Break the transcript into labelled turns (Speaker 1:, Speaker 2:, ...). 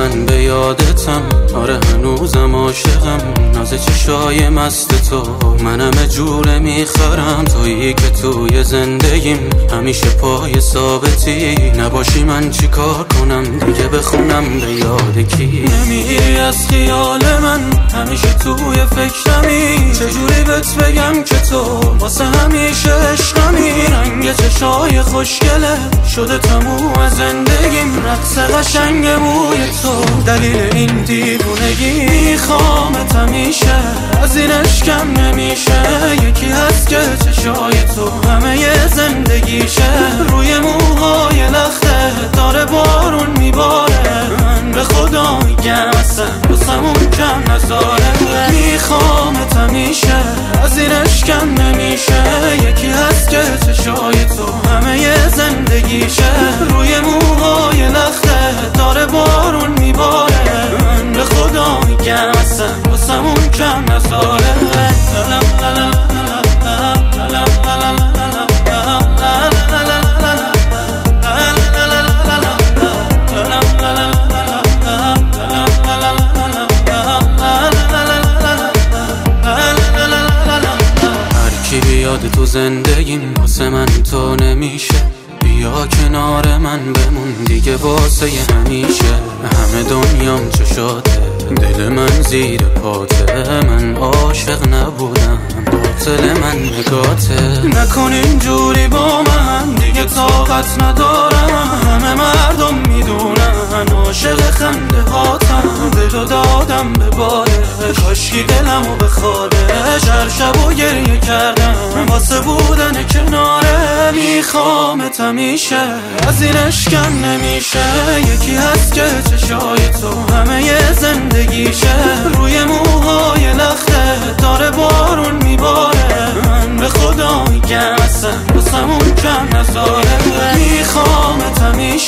Speaker 1: من به یادتم، آره هنوزم عاشقم، ناز چشای مست تو منم جوره میخرم، تویی که توی زندگیم همیشه پای ثابتی، نباشی من چی کار کنم دیگه بخونم به یاد کی؟ نمیری از خیال من، همیشه توی فکرمی، چجوری بهت بگم که تو واسه همیشه عشقمی، رنگ چشای خوشگله شده تموم زندگیم، رقص قشنگ موی تو دلیل این دیوونگی، میخوامت همیشه از این عشقم نمیشه، یکی هست که چشای تو همه زندگیشه، روی موهای لخته داره بارون میباره، من به خدا میگم اصلا بسمون کم نذاره، میخوامت همیشه از این عشقم نمیشه، یکی هست که چشای تو همه زندگیشه، روی موهای لخته داره بارون میباره، من به خدا میگم اصلا بسمون کم نذاره. بیاد تو زندگیم واسه من تو نمیشه، بیا کنار من بمون دیگه واسه همیشه، همه دنیام چشاته دل من زیر پاته، من عاشق نبودم باطل من نگاته، نکن اینجوری با من دیگه طاقت ندارم، همه مردم میدونن عاشق خنده هاتم، دلو دادم به بادش کاشکی دلمو بخوادش، هر شب و گریه کردم واسه بودن کناره، میخوامت همیشه از این عشقم نمیشه، یکی هست که چشای تو همه زندگیشه، روی موهای لخته داره بارون میباره، من به خدا میگم اصلا بسمون کم نذاره، میخوامت همیشه